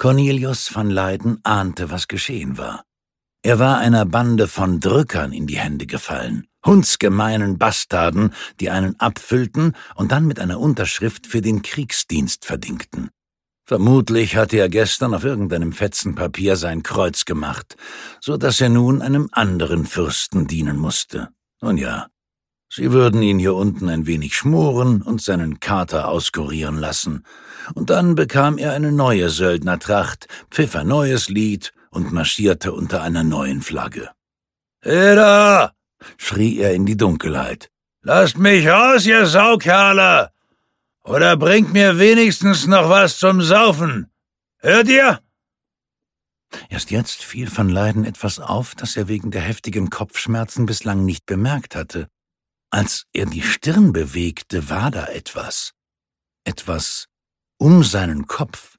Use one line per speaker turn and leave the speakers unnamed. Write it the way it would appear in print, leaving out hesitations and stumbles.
Cornelius van Leyden ahnte, was geschehen war. Er war einer Bande von Drückern in die Hände gefallen, hundsgemeinen Bastarden, die einen abfüllten und dann mit einer Unterschrift für den Kriegsdienst verdingten. Vermutlich hatte er gestern auf irgendeinem Fetzen Papier sein Kreuz gemacht, so dass er nun einem anderen Fürsten dienen musste. Nun ja, sie würden ihn hier unten ein wenig schmoren und seinen Kater auskurieren lassen, und dann bekam er eine neue Söldnertracht, pfiff ein neues Lied und marschierte unter einer neuen Flagge. »Eda!« schrie er in die Dunkelheit. »Lasst mich raus, ihr Saukerle! Oder bringt mir wenigstens noch was zum Saufen! Hört ihr?« Erst jetzt fiel van Leyden etwas auf, das er wegen der heftigen Kopfschmerzen bislang nicht bemerkt hatte. Als er die Stirn bewegte, war da etwas um seinen Kopf.